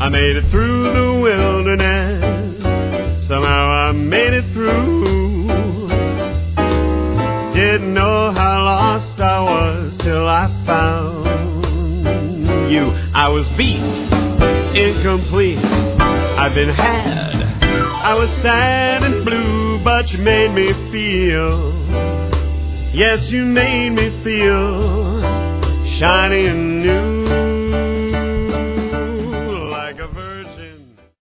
I made it through the wilderness. Somehow I made it through. Didn't know how lost I was till I found you. I was beat, incomplete. I've been had. I was sad and blue, but you made me feel. Yes, you made me feel shiny and new.